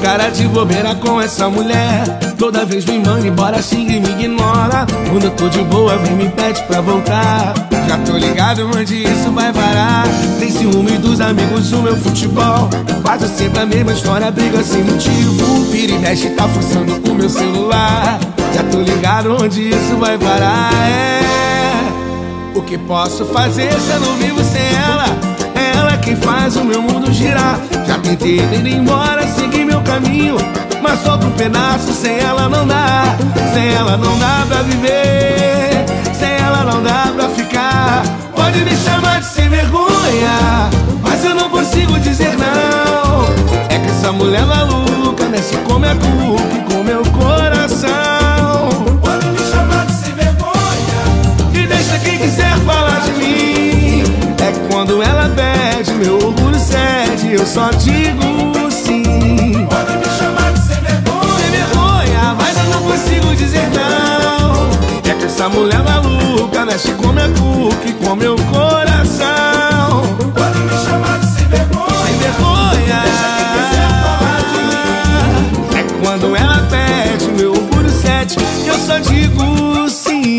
cara de bobeira com essa mulher. Toda vez me manda embora, xinga e me ignora. Quando eu tô de boa, vem me pede pra voltar. Já tô ligado onde isso vai parar. Tem ciúme dos amigos do meu futebol. Quase sempre a mesma história, briga sem motivo. Vira e mexe, tá forçando o meu celular. Já tô ligado onde isso vai parar. O que posso fazer se eu não vivo sem ela? É ela quem faz o meu mundo girar. Já tentei ir embora, seguir meu caminho, mas solta um pedaço, sem ela não dá. Sem ela não dá pra viver, sem ela não dá pra ficar. Pode me chamar de sem vergonha, mas eu não consigo dizer não. É que essa mulher maluca mexe com minha cuca e com meu coração. Pode me chamar de sem vergonha e deixa quem quiser falar de mim. É que quando ela pede, meu orgulho cede, eu só digo sim. Pode me chamar de sem vergonha, sem vergonha, mas eu não consigo dizer não. É que essa mulher maluca mexe com minha cuca e com meu coração. pode me chamar de sem vergonha, Sem vergonha, deixa quem quiser falar de mim. é que quando ela pede, meu orgulho cede, eu só digo sim.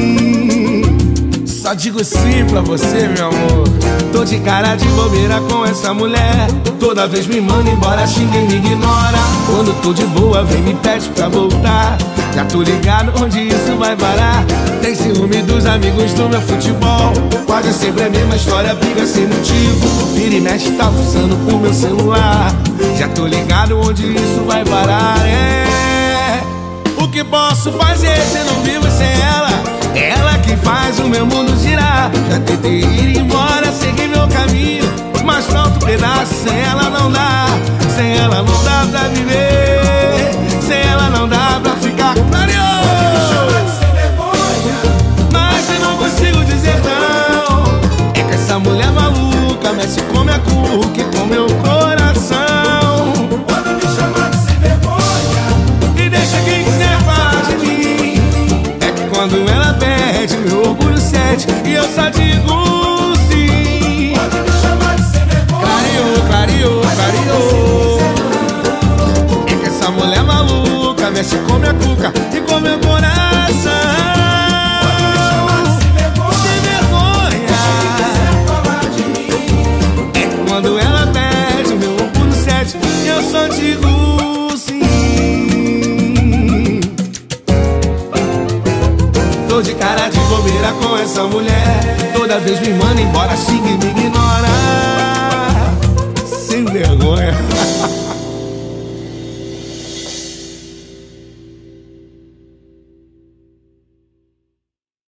Só digo sim pra você, meu amor. Tô de cara de bobeira com essa mulher. Toda vez me manda embora, xinga e me ignora. Quando tô de boa, vem me pede pra voltar. Já tô ligado onde isso vai parar. Tem ciúme dos amigos do meu futebol. Quase sempre a mesma história, briga sem motivo. Vira e mexe, tá fuçando o meu celular. Já tô ligado onde isso vai parar. O que posso fazer se eu não vivo sem ela? É ela que faz o meu mundo girar. Já tentei ir embora, seguir meu caminho, mas falta um pedaço, sem ela não dá. Sem ela não dá pra viver, sem ela não dá pra ficar. Sem vergonha, Mas eu não consigo dizer não. É que essa mulher maluca mexe com minha cuca e com meu coração. pode me chamar de sem vergonha, E deixa quem quiser falar de mim. É que quando ela pede, meu orgulho cede, e eu só digo sim. pode me chamar de sem vergonha. Clareou, clareou. É que essa mulher maluca mexe com minha cuca e com meu coração. Sem vergonha, Sem vergonha. falar de mim. É que quando ela pede, meu orgulho cede, e eu só digo sim. Tô de cara de bobeira com essa mulher. Toda vez me manda embora, xinga e me ignora.